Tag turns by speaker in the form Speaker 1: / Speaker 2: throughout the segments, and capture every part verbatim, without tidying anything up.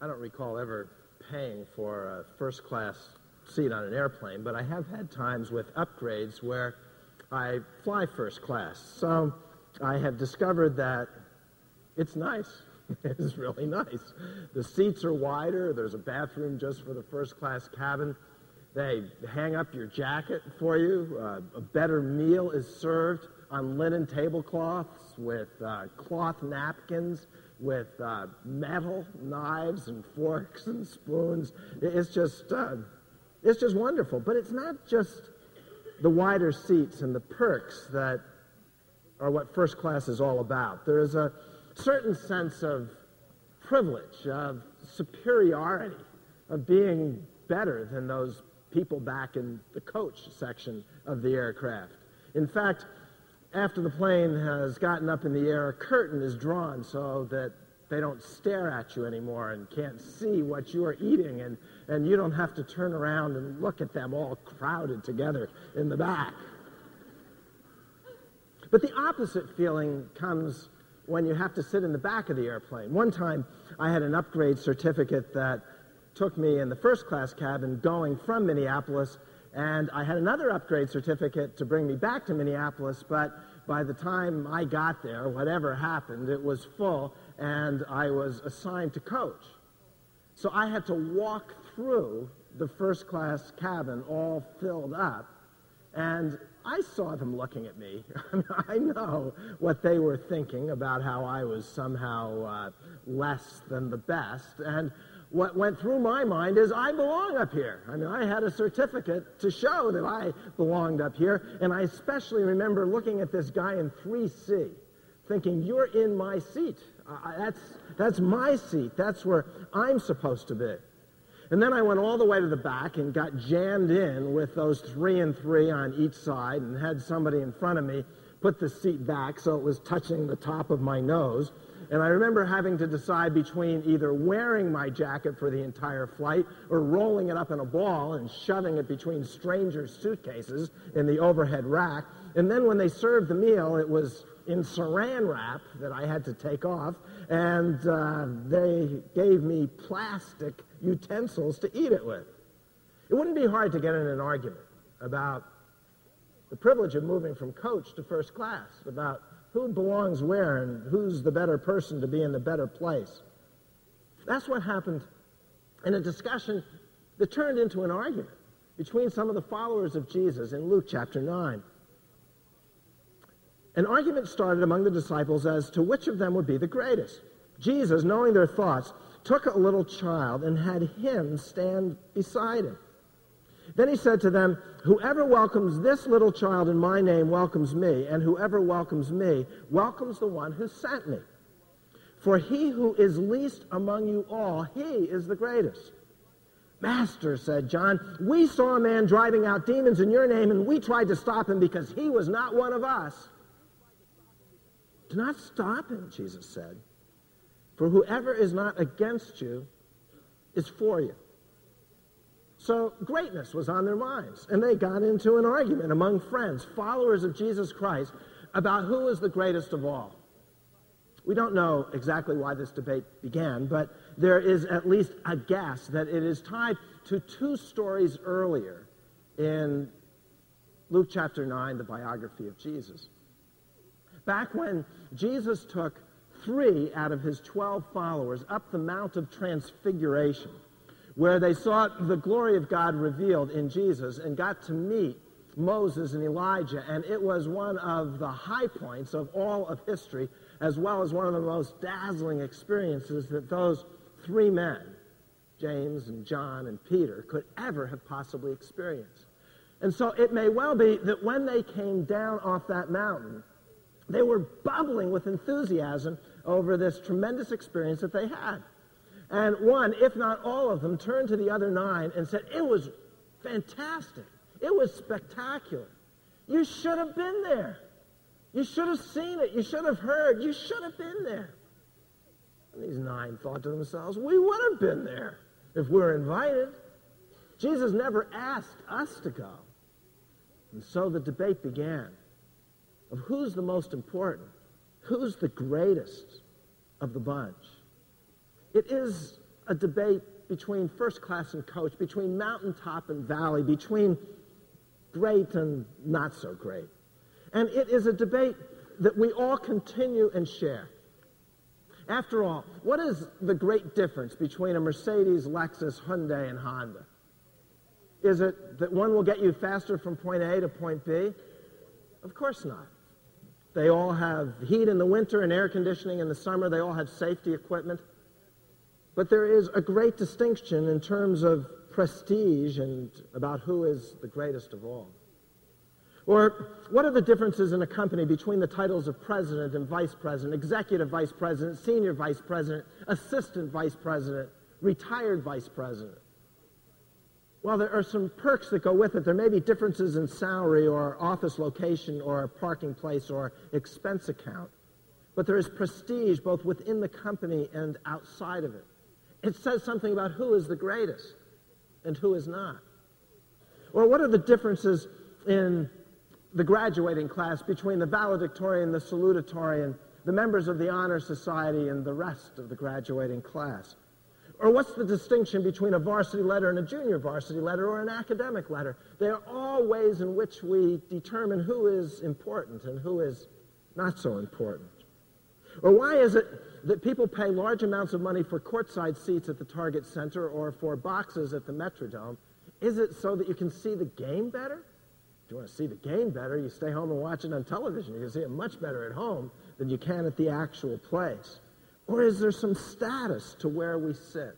Speaker 1: I don't recall ever paying for a first-class seat on an airplane, but I have had times with upgrades where I fly first class. So I have discovered that it's nice. It's really nice. The seats are wider. There's a bathroom just for the first-class cabin. They hang up your jacket for you. Uh, a better meal is served on linen tablecloths with uh, cloth napkins, with uh, metal knives and forks and spoons. It's just, uh, it's just wonderful. But it's not just the wider seats and the perks that are what first class is all about. There is a certain sense of privilege, of superiority, of being better than those people back in the coach section of the aircraft. In fact, after the plane has gotten up in the air, a curtain is drawn so that they don't stare at you anymore and can't see what you are eating, and, and you don't have to turn around and look at them all crowded together in the back. But the opposite feeling comes when you have to sit in the back of the airplane. One time, I had an upgrade certificate that took me in the first-class cabin going from Minneapolis, and I had another upgrade certificate to bring me back to Minneapolis, but by the time I got there, whatever happened, it was full, and I was assigned to coach. So I had to walk through the first-class cabin all filled up, and I saw them looking at me. I know what they were thinking about how I was somehow uh, less than the best, and what went through my mind is, I belong up here. I mean, I had a certificate to show that I belonged up here, and I especially remember looking at this guy in three C, thinking, you're in my seat. Uh, that's, that's my seat. That's where I'm supposed to be. And then I went all the way to the back and got jammed in with those three and three on each side, and had somebody in front of me put the seat back so it was touching the top of my nose. And I remember having to decide between either wearing my jacket for the entire flight or rolling it up in a ball and shoving it between strangers' suitcases in the overhead rack. And then when they served the meal, it was in saran wrap that I had to take off, and uh, they gave me plastic utensils to eat it with. It wouldn't be hard to get in an argument about the privilege of moving from coach to first class, about who belongs where and who's the better person to be in the better place. That's what happened in a discussion that turned into an argument between some of the followers of Jesus in Luke chapter nine. An argument started among the disciples as to which of them would be the greatest. Jesus, knowing their thoughts, took a little child and had him stand beside him. Then he said to them, whoever welcomes this little child in my name welcomes me, and whoever welcomes me welcomes the one who sent me. For he who is least among you all, he is the greatest. Master, said John, we saw a man driving out demons in your name, and we tried to stop him because he was not one of us. Do not stop him, Jesus said, for whoever is not against you is for you. So greatness was on their minds, and they got into an argument among friends, followers of Jesus Christ, about who is the greatest of all. We don't know exactly why this debate began, but there is at least a guess that it is tied to two stories earlier in Luke chapter nine, the biography of Jesus. Back when Jesus took three out of his twelve followers up the Mount of Transfiguration, where they saw the glory of God revealed in Jesus and got to meet Moses and Elijah, and it was one of the high points of all of history, as well as one of the most dazzling experiences that those three men, James and John and Peter, could ever have possibly experienced. And so it may well be that when they came down off that mountain, they were bubbling with enthusiasm over this tremendous experience that they had. And one, if not all of them, turned to the other nine and said, it was fantastic. It was spectacular. You should have been there. You should have seen it. You should have heard. You should have been there. And these nine thought to themselves, we would have been there if we were invited. Jesus never asked us to go. And so the debate began of who's the most important, who's the greatest of the bunch. It is a debate between first class and coach, between mountaintop and valley, between great and not so great. And it is a debate that we all continue and share. After all, what is the great difference between a Mercedes, Lexus, Hyundai, and Honda? Is it that one will get you faster from point A to point B? Of course not. They all have heat in the winter and air conditioning in the summer. They all have safety equipment. But there is a great distinction in terms of prestige and about who is the greatest of all. Or what are the differences in a company between the titles of president and vice president, executive vice president, senior vice president, assistant vice president, retired vice president? Well, there are some perks that go with it. There may be differences in salary or office location or parking place or expense account. But there is prestige both within the company and outside of it. It says something about who is the greatest and who is not. Or what are the differences in the graduating class between the valedictorian, the salutatorian, the members of the honor society, and the rest of the graduating class? Or what's the distinction between a varsity letter and a junior varsity letter or an academic letter? They are all ways in which we determine who is important and who is not so important. Or why is it that people pay large amounts of money for courtside seats at the Target Center or for boxes at the Metrodome? Is it so that you can see the game better? If you want to see the game better, you stay home and watch it on television. You can see it much better at home than you can at the actual place. Or is there some status to where we sit?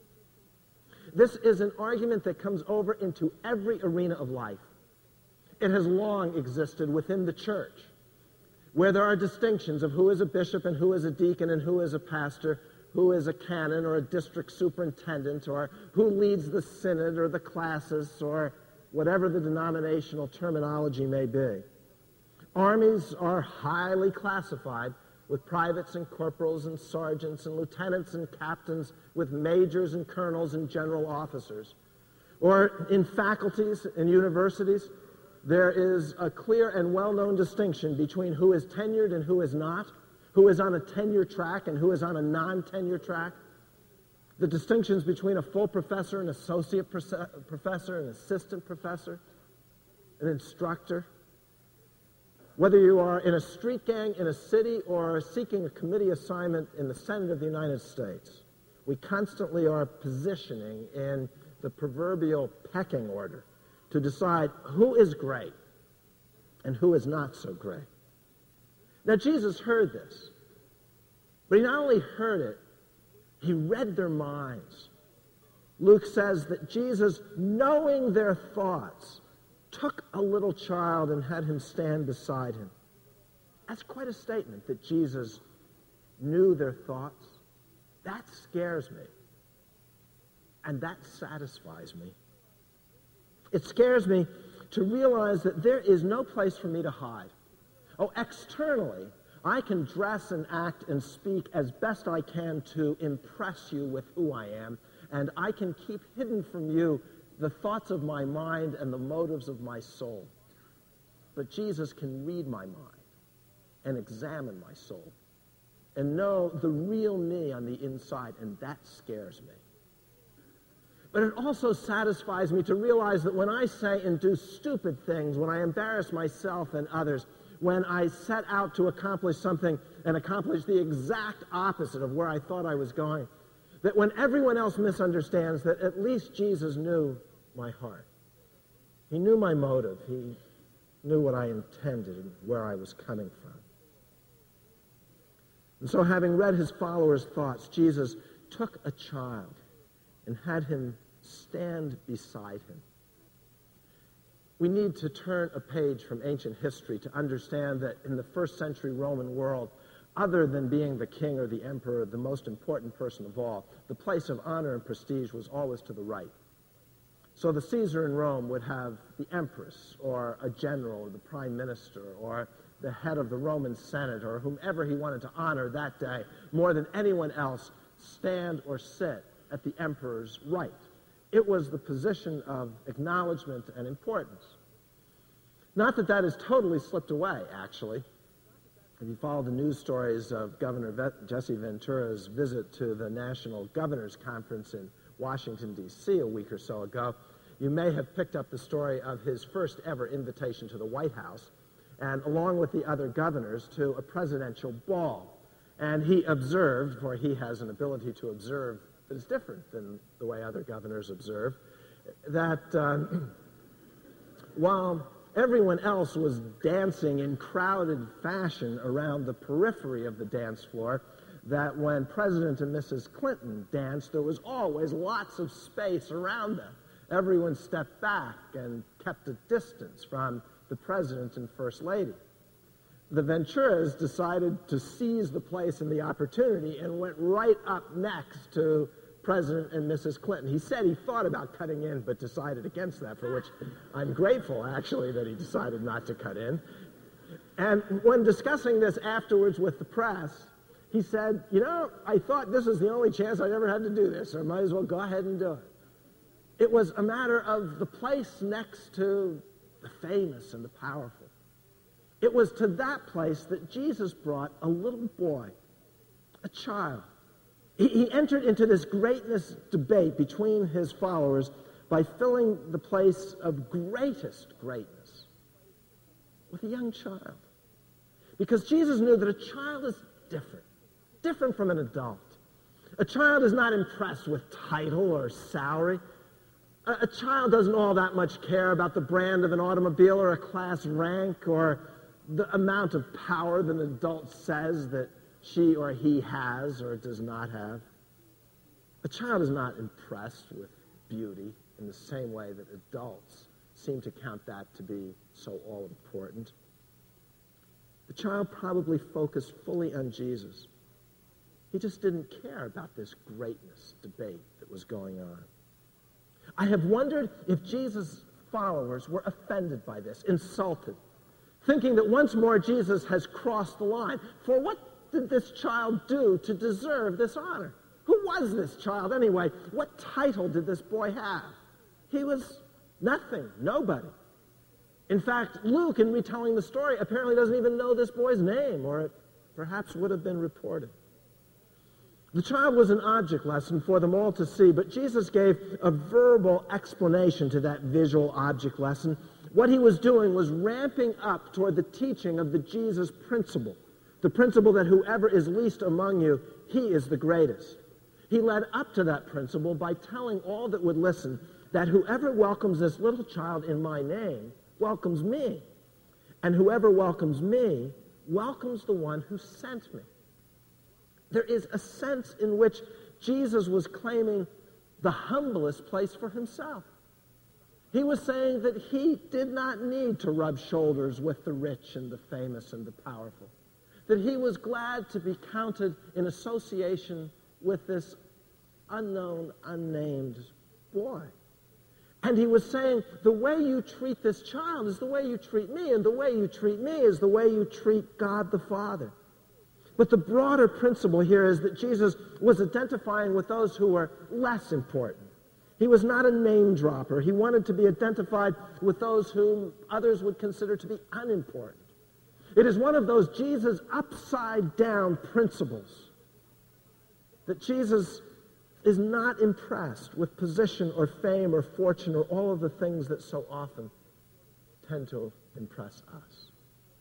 Speaker 1: This is an argument that comes over into every arena of life. It has long existed within the church, where there are distinctions of who is a bishop and who is a deacon and who is a pastor, who is a canon or a district superintendent, or who leads the synod or the classis, or whatever the denominational terminology may be. Armies are highly classified, with privates and corporals and sergeants and lieutenants and captains, with majors and colonels and general officers. Or in faculties and universities, there is a clear and well-known distinction between who is tenured and who is not, who is on a tenure track and who is on a non-tenure track. The distinctions between a full professor, an associate professor, an assistant professor, an instructor. Whether you are in a street gang in a city or seeking a committee assignment in the Senate of the United States, we constantly are positioning in the proverbial pecking order to decide who is great and who is not so great. Now, Jesus heard this, but he not only heard it, he read their minds. Luke says that Jesus, knowing their thoughts, took a little child and had him stand beside him. That's quite a statement, that Jesus knew their thoughts. That scares me, and that satisfies me. It scares me to realize that there is no place for me to hide. Oh, externally, I can dress and act and speak as best I can to impress you with who I am, and I can keep hidden from you the thoughts of my mind and the motives of my soul. But Jesus can read my mind and examine my soul and know the real me on the inside, and that scares me. But it also satisfies me to realize that when I say and do stupid things, when I embarrass myself and others, when I set out to accomplish something and accomplish the exact opposite of where I thought I was going, that when everyone else misunderstands, that at least Jesus knew my heart. He knew my motive. He knew what I intended and where I was coming from. And so, having read his followers' thoughts, Jesus took a child and had him stand beside him. We need to turn a page from ancient history to understand that in the first century Roman world, other than being the king or the emperor, the most important person of all, the place of honor and prestige was always to the right. So the Caesar in Rome would have the empress or a general or the prime minister or the head of the Roman Senate or whomever he wanted to honor that day more than anyone else stand or sit at the emperor's right. It was the position of acknowledgement and importance. Not that that has totally slipped away, actually. If you follow the news stories of Governor Jesse Ventura's visit to the National Governors Conference in Washington, D C a week or so ago, you may have picked up the story of his first ever invitation to the White House, and along with the other governors, to a presidential ball. And he observed, for he has an ability to observe that is different than the way other governors observe, that um, while everyone else was dancing in crowded fashion around the periphery of the dance floor, that when President and Missus Clinton danced, there was always lots of space around them. Everyone stepped back and kept a distance from the President and First Lady. The Venturas decided to seize the place and the opportunity and went right up next to President and Missus Clinton. He said he thought about cutting in, but decided against that, for which I'm grateful, actually, that he decided not to cut in. And when discussing this afterwards with the press, he said, you know, I thought this was the only chance I'd ever had to do this, so I might as well go ahead and do it. It was a matter of the place next to the famous and the powerful. It was to that place that Jesus brought a little boy, a child. He, he entered into this greatness debate between his followers by filling the place of greatest greatness with a young child. Because Jesus knew that a child is different, different from an adult. A child is not impressed with title or salary. A, a child doesn't all that much care about the brand of an automobile or a class rank or the amount of power that an adult says that she or he has or does not have. A child is not impressed with beauty in the same way that adults seem to count that to be so all-important. The child probably focused fully on Jesus. He just didn't care about this greatness debate that was going on. I have wondered if Jesus' followers were offended by this, insulted, thinking that once more Jesus has crossed the line. For what did this child do to deserve this honor? Who was this child anyway? What title did this boy have? He was nothing, nobody. In fact, Luke, in retelling the story, apparently doesn't even know this boy's name, or it perhaps would have been reported. The child was an object lesson for them all to see, but Jesus gave a verbal explanation to that visual object lesson. What he was doing was ramping up toward the teaching of the Jesus principle, the principle that whoever is least among you, he is the greatest. He led up to that principle by telling all that would listen that whoever welcomes this little child in my name welcomes me, and whoever welcomes me welcomes the one who sent me. There is a sense in which Jesus was claiming the humblest place for himself. He was saying that he did not need to rub shoulders with the rich and the famous and the powerful, that he was glad to be counted in association with this unknown, unnamed boy. And he was saying, the way you treat this child is the way you treat me, and the way you treat me is the way you treat God the Father. But the broader principle here is that Jesus was identifying with those who were less important. He was not a name dropper. He wanted to be identified with those whom others would consider to be unimportant. It is one of those Jesus upside down principles that Jesus is not impressed with position or fame or fortune or all of the things that so often tend to impress us.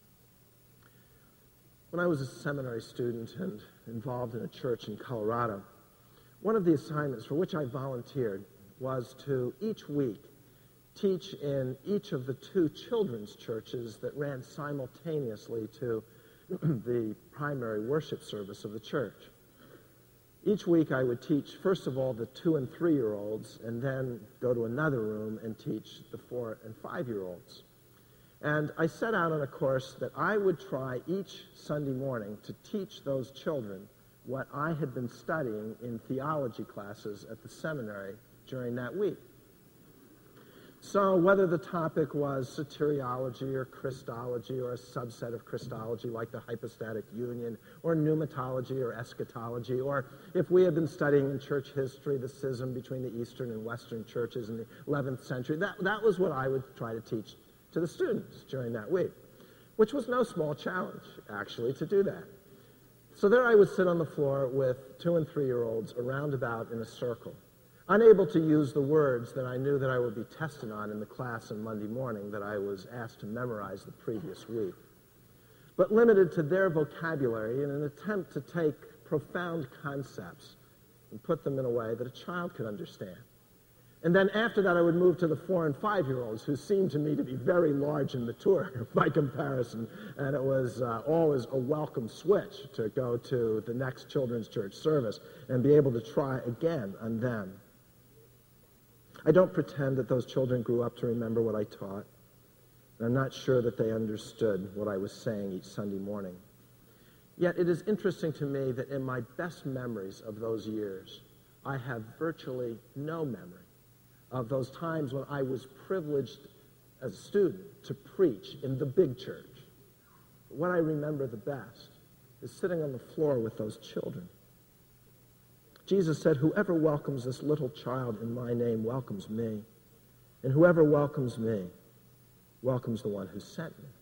Speaker 1: When I was a seminary student and involved in a church in Colorado, one of the assignments for which I volunteered was to each week teach in each of the two children's churches that ran simultaneously to the primary worship service of the church. Each week I would teach, first of all, the two and three-year-olds, and then go to another room and teach the four and five-year-olds. And I set out on a course that I would try each Sunday morning to teach those children what I had been studying in theology classes at the seminary during that week. So whether the topic was soteriology or Christology or a subset of Christology like the hypostatic union or pneumatology or eschatology, or if we had been studying in church history the schism between the Eastern and Western churches in the eleventh century, that, that was what I would try to teach to the students during that week. which was no small challenge, actually, to do that. So there I would sit on the floor with two and three-year-olds around about in a circle, unable to use the words that I knew that I would be tested on in the class on Monday morning that I was asked to memorize the previous week, but limited to their vocabulary in an attempt to take profound concepts and put them in a way that a child could understand. And then after that, I would move to the four and five-year-olds, who seemed to me to be very large and mature by comparison, and it was uh, always a welcome switch to go to the next children's church service and be able to try again on them. I don't pretend that those children grew up to remember what I taught, and I'm not sure that they understood what I was saying each Sunday morning. Yet it is interesting to me that in my best memories of those years, I have virtually no memory of those times when I was privileged as a student to preach in the big church. What I remember the best is sitting on the floor with those children. Jesus said, "Whoever welcomes this little child in my name welcomes me, and whoever welcomes me welcomes the one who sent me."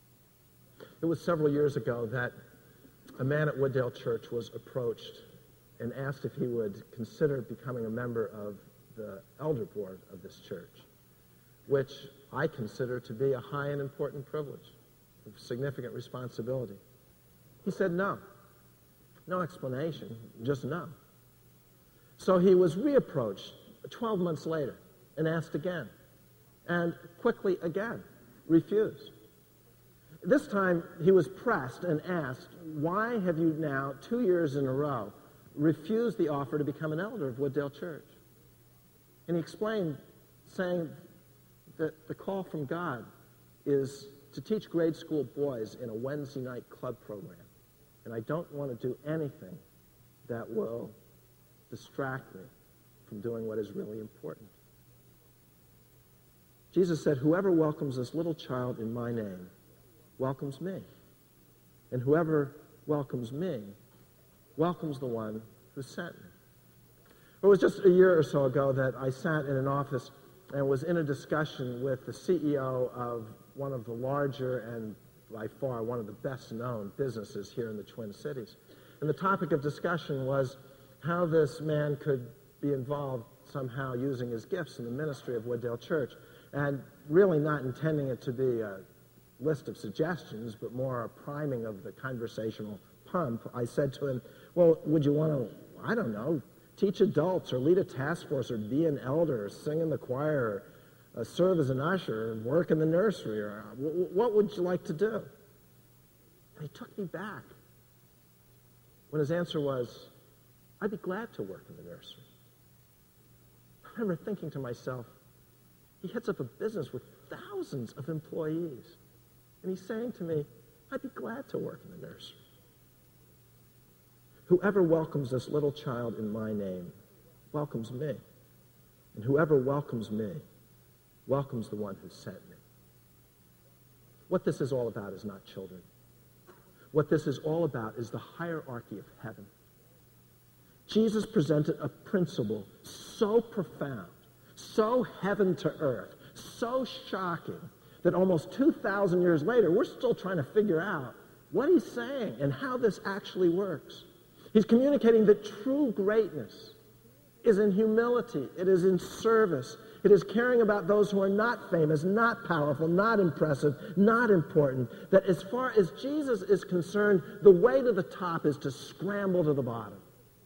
Speaker 1: It was several years ago that a man at Wooddale Church was approached and asked if he would consider becoming a member of the elder board of this church, which I consider to be a high and important privilege, of significant responsibility. He said no. No explanation, just no. So he was reapproached twelve months later and asked again, and quickly again refused. This time he was pressed and asked, "Why have you now, two years in a row, refused the offer to become an elder of Wooddale Church?" And he explained, saying that the call from God is to teach grade school boys in a Wednesday night club program. And I don't want to do anything that will distract me from doing what is really important. Jesus said, "Whoever welcomes this little child in my name welcomes me. And whoever welcomes me welcomes the one who sent me." It was just a year or so ago that I sat in an office and was in a discussion with the C E O of one of the larger and by far one of the best-known businesses here in the Twin Cities. And the topic of discussion was how this man could be involved somehow using his gifts in the ministry of Wooddale Church, and really not intending it to be a list of suggestions, but more a priming of the conversational pump. I said to him, "Well, would you want to, I don't know, teach adults or lead a task force or be an elder or sing in the choir or uh, serve as an usher or work in the nursery, or uh, w- what would you like to do?" And he took me back when his answer was, "I'd be glad to work in the nursery." I remember thinking to myself, he heads up a business with thousands of employees, and he's saying to me, "I'd be glad to work in the nursery." Whoever welcomes this little child in my name welcomes me. And whoever welcomes me welcomes the one who sent me. What this is all about is not children. What this is all about is the hierarchy of heaven. Jesus presented a principle so profound, so heaven to earth, so shocking, that almost two thousand years later, we're still trying to figure out what he's saying and how this actually works. He's communicating that true greatness is in humility. It is in service. It is caring about those who are not famous, not powerful, not impressive, not important. That as far as Jesus is concerned, the way to the top is to scramble to the bottom.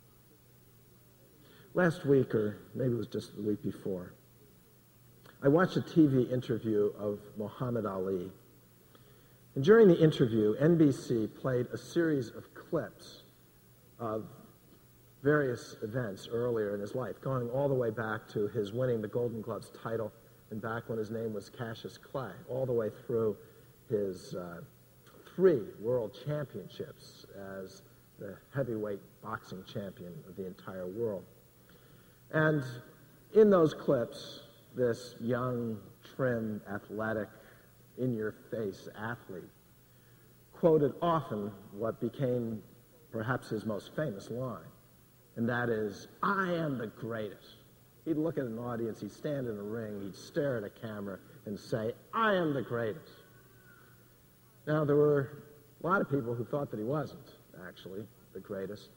Speaker 1: Last week, or maybe it was just the week before, I watched a T V interview of Muhammad Ali. And during the interview, N B C played a series of clips of various events earlier in his life, going all the way back to his winning the Golden Gloves title and back when his name was Cassius Clay, all the way through his uh, three world championships as the heavyweight boxing champion of the entire world. And in those clips, this young, trim, athletic, in-your-face athlete quoted often what became perhaps his most famous line, and that is, "I am the greatest." He'd look at an audience, he'd stand in a ring, he'd stare at a camera and say, "I am the greatest." Now, there were a lot of people who thought that he wasn't, actually, the greatest.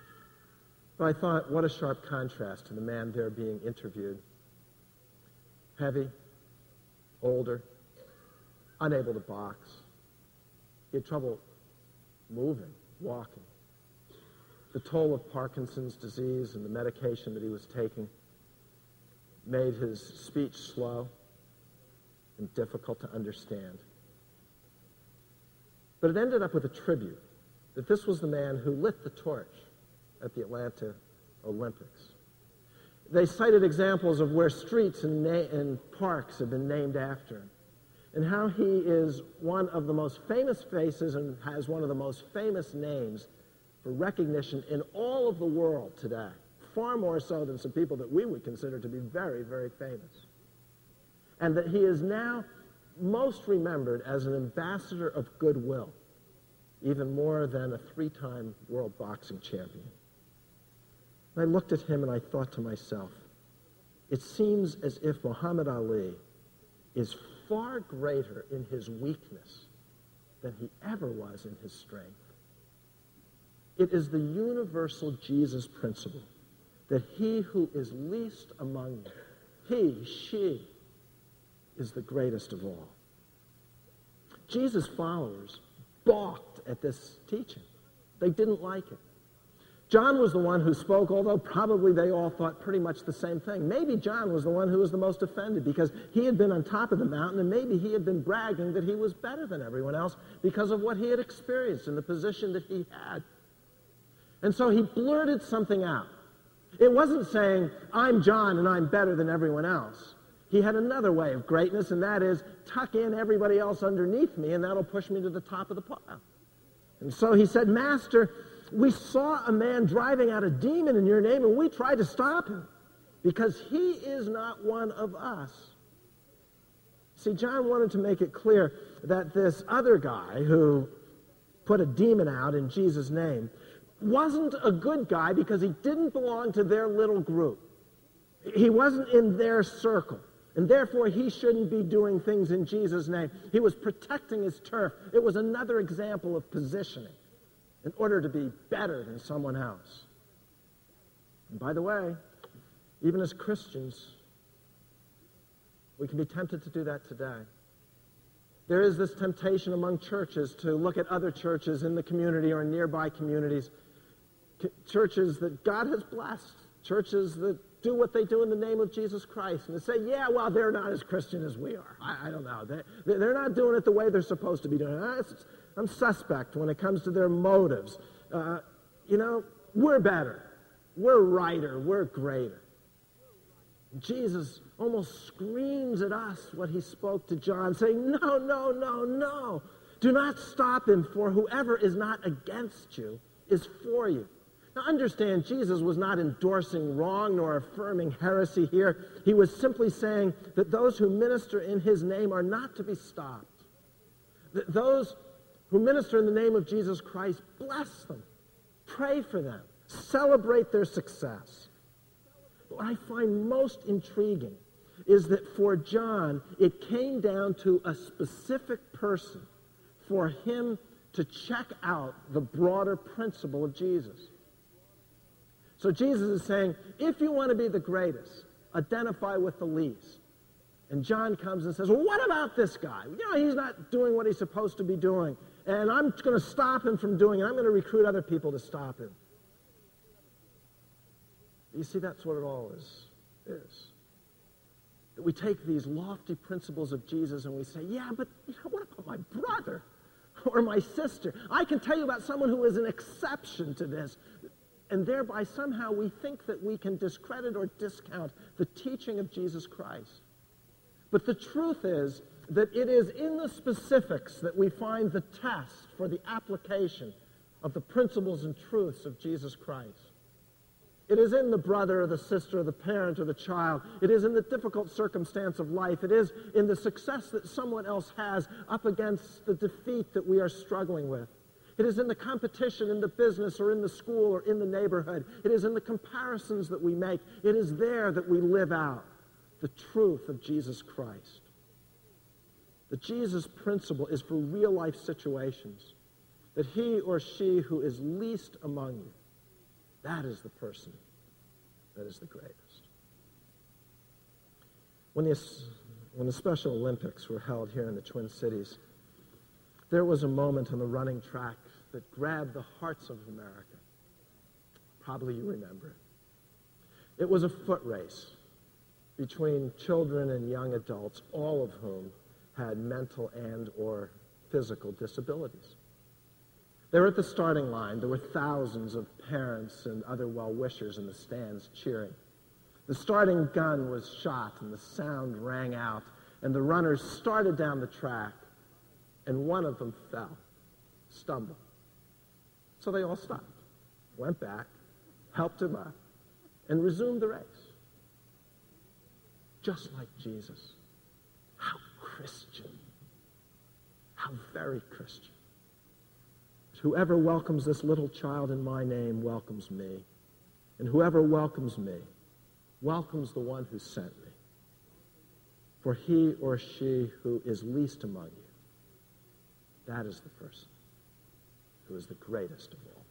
Speaker 1: But I thought, what a sharp contrast to the man there being interviewed. Heavy, older, unable to box. He had trouble moving, walking. The toll of Parkinson's disease and the medication that he was taking made his speech slow and difficult to understand. But it ended up with a tribute that this was the man who lit the torch at the Atlanta Olympics. They cited examples of where streets and, na- and parks have been named after him, and how he is one of the most famous faces and has one of the most famous names for recognition in all of the world today, far more so than some people that we would consider to be very, very famous. And that he is now most remembered as an ambassador of goodwill, even more than a three-time world boxing champion. And I looked at him and I thought to myself, it seems as if Muhammad Ali is far greater in his weakness than he ever was in his strength. It is the universal Jesus principle that he who is least among you, he, she, is the greatest of all. Jesus' followers balked at this teaching. They didn't like it. John was the one who spoke, although probably they all thought pretty much the same thing. Maybe John was the one who was the most offended because he had been on top of the mountain, and maybe he had been bragging that he was better than everyone else because of what he had experienced and the position that he had. And so he blurted something out. It wasn't saying, I'm John and I'm better than everyone else. He had another way of greatness, and that is tuck in everybody else underneath me, and that'll push me to the top of the pile. And so he said, Master, we saw a man driving out a demon in your name, and we tried to stop him because he is not one of us. See, John wanted to make it clear that this other guy who put a demon out in Jesus' name wasn't a good guy because he didn't belong to their little group. He wasn't in their circle, and therefore he shouldn't be doing things in Jesus' name. He was protecting his turf. It was another example of positioning in order to be better than someone else. And by the way, even as Christians, we can be tempted to do that today. There is this temptation among churches to look at other churches in the community or nearby communities, c- churches that God has blessed, churches that do what they do in the name of Jesus Christ, and to say, yeah, well, they're not as Christian as we are. I, I don't know. They, they're not doing it the way they're supposed to be doing it. I'm suspect when it comes to their motives. Uh, you know, we're better. We're righter. We're greater. Jesus almost screams at us what he spoke to John, saying, no, no, no, no. Do not stop him, for whoever is not against you is for you. Now understand, Jesus was not endorsing wrong nor affirming heresy here. He was simply saying that those who minister in his name are not to be stopped. That those who minister in the name of Jesus Christ, bless them, pray for them, celebrate their success. What I find most intriguing is that for John, it came down to a specific person for him to check out the broader principle of Jesus. So Jesus is saying, if you want to be the greatest, identify with the least. And John comes and says, well, what about this guy? You know, he's not doing what he's supposed to be doing, and I'm going to stop him from doing it. I'm going to recruit other people to stop him. You see, that's what it all is. is. That we take these lofty principles of Jesus and we say, yeah, but you know, what about my brother or my sister? I can tell you about someone who is an exception to this. And thereby somehow we think that we can discredit or discount the teaching of Jesus Christ. But the truth is that it is in the specifics that we find the test for the application of the principles and truths of Jesus Christ. It is in the brother or the sister or the parent or the child. It is in the difficult circumstance of life. It is in the success that someone else has up against the defeat that we are struggling with. It is in the competition in the business or in the school or in the neighborhood. It is in the comparisons that we make. It is there that we live out the truth of Jesus Christ. The Jesus principle is for real-life situations, that he or she who is least among you, that is the person that is the greatest. When the, when the Special Olympics were held here in the Twin Cities, there was a moment on the running track that grabbed the hearts of America. Probably you remember it. It was a foot race between children and young adults, all of whom had mental and or physical disabilities. They were at the starting line. There were thousands of parents and other well-wishers in the stands cheering. The starting gun was shot and the sound rang out, and the runners started down the track, and one of them fell, stumbled. So they all stopped, went back, helped him up, and resumed the race. Just like Jesus. How Christian. How very Christian. Whoever welcomes this little child in my name welcomes me. And whoever welcomes me welcomes the one who sent me. For he or she who is least among you, that is the person who is the greatest of all.